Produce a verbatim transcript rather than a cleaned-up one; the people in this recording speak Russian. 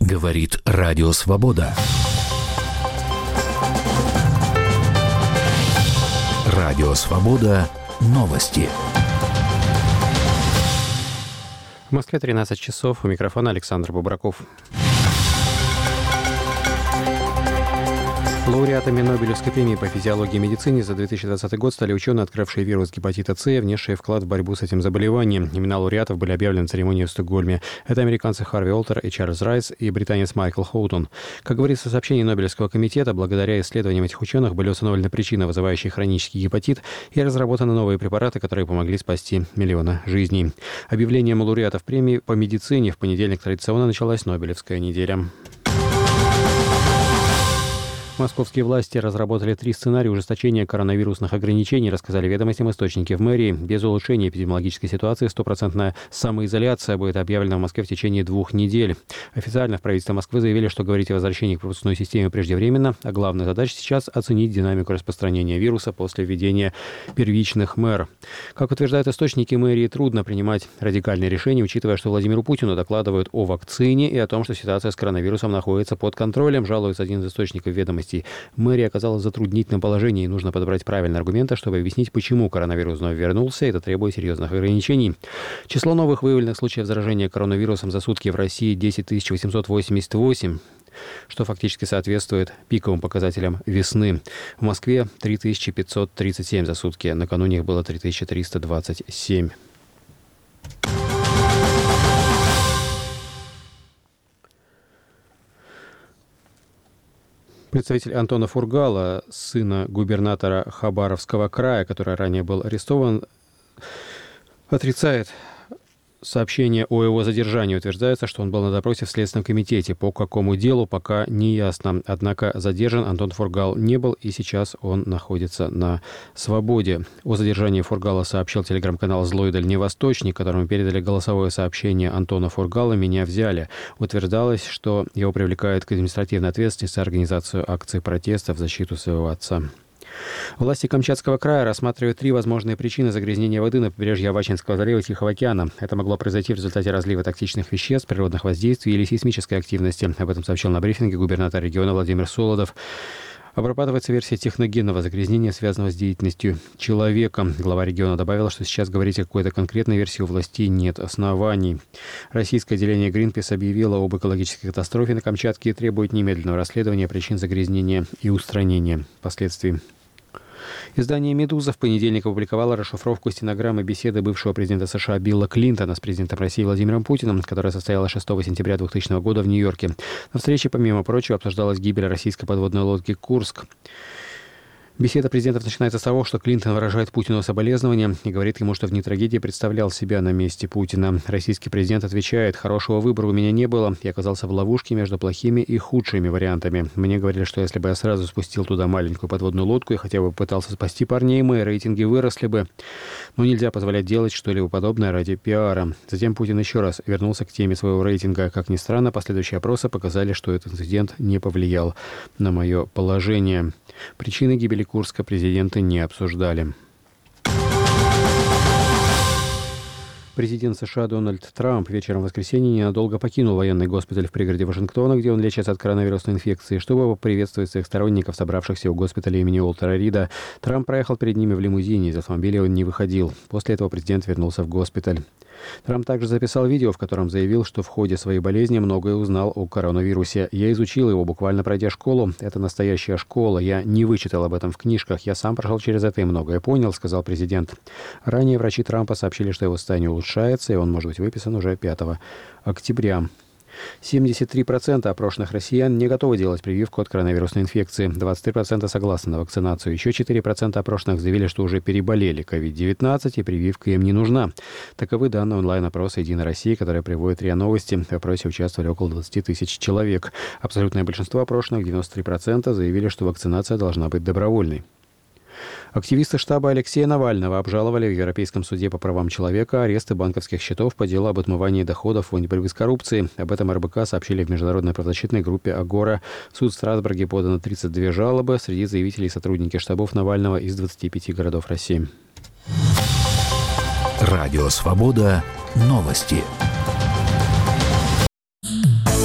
Говорит Радио Свобода. Радио Свобода. Новости. В Москве тринадцать часов. У микрофона Александр Бубраков. Лауреатами Нобелевской премии по физиологии и медицине за две тысячи двадцатый год стали ученые, открывшие вирус гепатита С и внесшие вклад в борьбу с этим заболеванием. Имена лауреатов были объявлены на церемонии в Стокгольме. Это американцы Харви Олтер и Чарльз Райс и британец Майкл Хоутон. Как говорится в сообщении Нобелевского комитета, благодаря исследованиям этих ученых были установлены причины, вызывающие хронический гепатит, и разработаны новые препараты, которые помогли спасти миллионы жизней. Объявлением лауреатов премии по медицине в понедельник традиционно началась Нобелевская неделя. Московские власти разработали три сценария ужесточения коронавирусных ограничений, рассказали ведомостям источники в мэрии. Без улучшения эпидемиологической ситуации стопроцентная самоизоляция будет объявлена в Москве в течение двух недель. Официально в правительстве Москвы заявили, что говорить о возвращении к пропускной системе преждевременно, а главная задача сейчас оценить динамику распространения вируса после введения первичных мер. Как утверждают источники мэрии, трудно принимать радикальные решения, учитывая, что Владимиру Путину докладывают о вакцине и о том, что ситуация с коронавирусом находится под контролем, жалуется один из источников ведомостей. Мэрия оказалась в затруднительном положении, и нужно подобрать правильные аргументы, чтобы объяснить, почему коронавирус вновь вернулся. Это требует серьезных ограничений. Число новых выявленных случаев заражения коронавирусом за сутки в России десять тысяч восемьсот восемьдесят восемь, что фактически соответствует пиковым показателям весны. В Москве три тысячи пятьсот тридцать семь за сутки. Накануне их было три тысячи триста двадцать семь. Представитель Антона Фургала, сына губернатора Хабаровского края, который ранее был арестован, отрицает сообщение о его задержании. Утверждается, что он был на допросе в Следственном комитете. По какому делу, пока не ясно. Однако задержан Антон Фургал не был, и сейчас он находится на свободе. О задержании Фургала сообщил телеграм-канал «Злой дальневосточник», которому передали голосовое сообщение Антона Фургала «Меня взяли». Утверждалось, что его привлекают к административной ответственности за организацию акций протеста в защиту своего отца. Власти Камчатского края рассматривают три возможные причины загрязнения воды на побережье Авачинского залива и Тихого океана. Это могло произойти в результате разлива токсичных веществ, природных воздействий или сейсмической активности. Об этом сообщил на брифинге губернатор региона Владимир Солодов. Обрабатывается версия техногенного загрязнения, связанного с деятельностью человека. Глава региона добавила, что сейчас говорить о какой-то конкретной версии у властей нет оснований. Российское отделение Greenpeace объявило об экологической катастрофе на Камчатке и требует немедленного расследования причин загрязнения и устранения последствий. Издание «Медуза» в понедельник опубликовало расшифровку стенограммы беседы бывшего президента США Билла Клинтона с президентом России Владимиром Путиным, которая состоялась шестого сентября двухтысячного года в Нью-Йорке. На встрече, помимо прочего, обсуждалась гибель российской подводной лодки «Курск». Беседа президентов начинается с того, что Клинтон выражает Путину соболезнования и говорит ему, что в дни трагедии представлял себя на месте Путина. Российский президент отвечает: «Хорошего выбора у меня не было. Я оказался в ловушке между плохими и худшими вариантами. Мне говорили, что если бы я сразу спустил туда маленькую подводную лодку и хотя бы пытался спасти парней, мои рейтинги выросли бы. Но нельзя позволять делать что-либо подобное ради пиара». Затем Путин еще раз вернулся к теме своего рейтинга. Как ни странно, последующие опросы показали, что этот инцидент не повлиял на мое положение. Причины гибели Курска президенты не обсуждали. Президент США Дональд Трамп вечером в воскресенье ненадолго покинул военный госпиталь в пригороде Вашингтона, где он лечится от коронавирусной инфекции, чтобы поприветствовать своих сторонников, собравшихся у госпиталя имени Уолтера Рида. Трамп проехал перед ними в лимузине, из автомобиля он не выходил. После этого президент вернулся в госпиталь. Трамп также записал видео, в котором заявил, что в ходе своей болезни многое узнал о коронавирусе. «Я изучил его, буквально пройдя школу. Это настоящая школа. Я не вычитал об этом в книжках. Я сам прошел через это и многое понял», — сказал президент. Ранее врачи Трампа сообщили, что его состояние улучшается, и он может быть выписан уже пятого октября. семьдесят три процента опрошенных россиян не готовы делать прививку от коронавирусной инфекции. двадцать три процента согласны на вакцинацию. Еще четыре процента опрошенных заявили, что уже переболели ковид девятнадцать и прививка им не нужна. Таковы данные онлайн-опроса «Единой России», которые приводит РИА Новости. В опросе участвовали около двадцать тысяч человек. Абсолютное большинство опрошенных, девяносто три процента, заявили, что вакцинация должна быть добровольной. Активисты штаба Алексея Навального обжаловали в Европейском суде по правам человека аресты банковских счетов по делу об отмывании доходов в фонде борьбы с коррупцией. Об этом эр бэ ка сообщили в международной правозащитной группе «Агора». В суд в Страсбурге подано тридцать две жалобы. Среди заявителей сотрудники штабов Навального из двадцати пяти городов России. Радио «Свобода». Новости.